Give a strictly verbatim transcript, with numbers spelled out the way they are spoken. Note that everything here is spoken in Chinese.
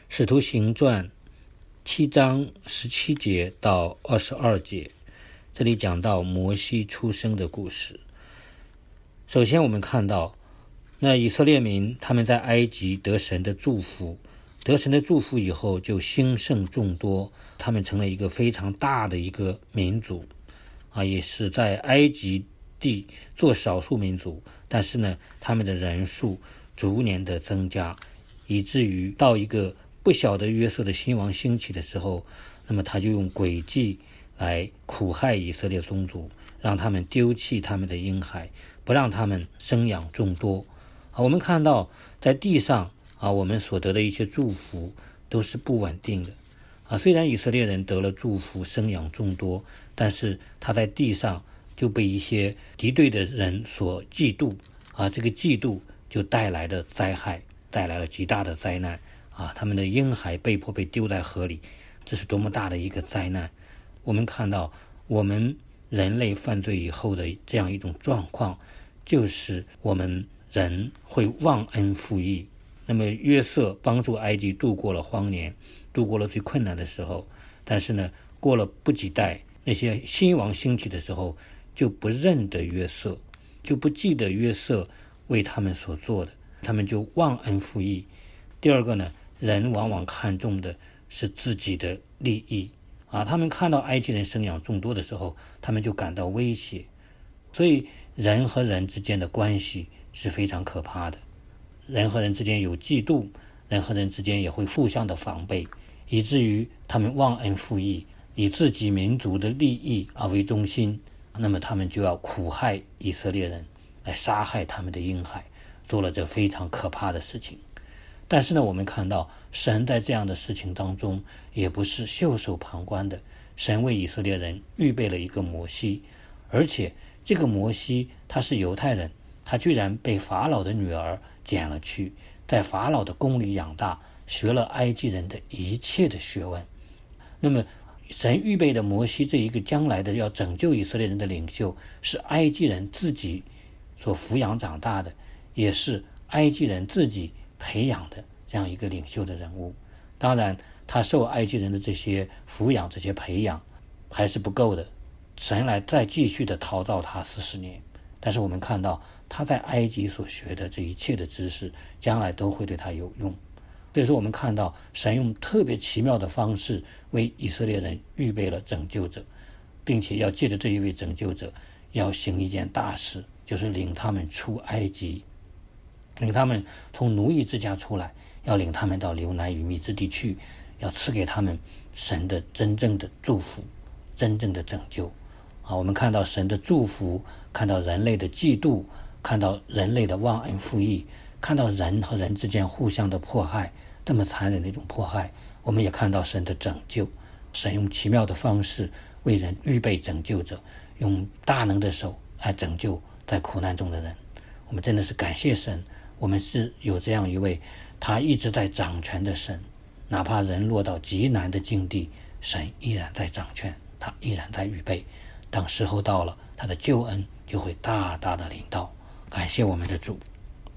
使徒行传七章十七节到二十二节，这里讲到摩西出生的故事。首先我们看到，那以色列民他们在埃及得神的祝福，得神的祝福以后就兴盛众多，他们成了一个非常大的一个民族啊，也是在埃及地做少数民族，但是呢，他们的人数逐年的增加，以至于到一个不晓得约瑟的新王兴起的时候，那么他就用诡计来苦害以色列宗族，让他们丢弃他们的婴孩，不让他们生养众多啊。我们看到在地上啊，我们所得的一些祝福都是不稳定的啊。虽然以色列人得了祝福，生养众多，但是他在地上就被一些敌对的人所嫉妒啊，这个嫉妒就带来的灾害，带来了极大的灾难啊！他们的婴孩被迫被丢在河里，这是多么大的一个灾难！我们看到我们人类犯罪以后的这样一种状况，就是我们人会忘恩负义。那么约瑟帮助埃及度过了荒年，度过了最困难的时候，但是呢，过了不几代，那些新王兴起的时候，就不认得约瑟，就不记得约瑟为他们所做的，他们就忘恩负义。第二个呢，人往往看重的是自己的利益啊，他们看到埃及人生养众多的时候，他们就感到威胁。所以人和人之间的关系是非常可怕的，人和人之间有嫉妒，人和人之间也会互相的防备，以至于他们忘恩负义，以自己民族的利益而为中心，那么他们就要苦害以色列人，来杀害他们的婴孩，做了这非常可怕的事情。但是呢，我们看到神在这样的事情当中也不是袖手旁观的，神为以色列人预备了一个摩西，而且这个摩西他是犹太人，他居然被法老的女儿捡了去，在法老的宫里养大，学了埃及人的一切的学问。那么神预备的摩西这一个将来的要拯救以色列人的领袖，是埃及人自己所抚养长大的，也是埃及人自己培养的这样一个领袖的人物。当然他受埃及人的这些抚养，这些培养还是不够的，神来再继续的陶造他四十年。但是我们看到他在埃及所学的这一切的知识，将来都会对他有用。所以说我们看到神用特别奇妙的方式为以色列人预备了拯救者，并且要借着这一位拯救者要行一件大事，就是领他们出埃及，领他们从奴役之家出来，要领他们到流奶与蜜之地去，要赐给他们神的真正的祝福，真正的拯救啊！我们看到神的祝福，看到人类的嫉妒，看到人类的忘恩负义，看到人和人之间互相的迫害，这么残忍的一种迫害。我们也看到神的拯救，神用奇妙的方式为人预备拯救者，用大能的手来拯救在苦难中的人。我们真的是感谢神，我们是有这样一位他一直在掌权的神，哪怕人落到极难的境地，神依然在掌权，他依然在预备，当时候到了，他的救恩就会大大的临到。感谢我们的主。